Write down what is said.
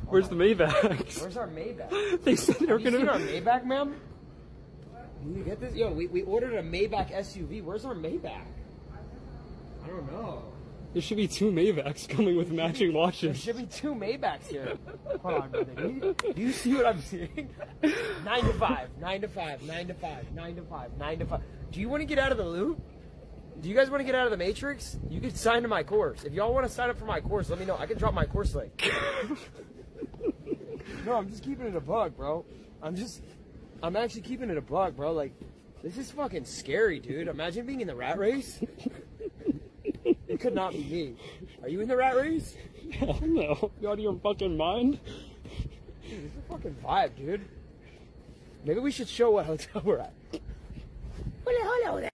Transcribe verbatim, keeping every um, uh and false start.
Where's the Maybachs? Where's our Maybach? They said they were Have you gonna. seen our Maybach, ma'am? Can you get this? Yo, we, we ordered a Maybach S U V. Where's our Maybach? I don't know. There should be two Maybachs coming with matching There watches. should be two Maybachs here. Hold on, brother. Do you, do you see what I'm seeing? Nine to five, nine to five, nine to five, nine to five, nine to five. Do you want to get out of the loop? Do you guys want to get out of the Matrix? You could sign to my course. If y'all want to sign up for my course, let me know. I can drop my course link. No, I'm just keeping it a bug, bro. I'm just, I'm actually keeping it a bug, bro. Like, this is fucking scary, dude. Imagine being in the rat race. It could not be me. Are you in the rat race? Hell no. You out of your fucking mind? Dude, it's a fucking vibe, dude. Maybe we should show what hotel we're at. Hello, hello there.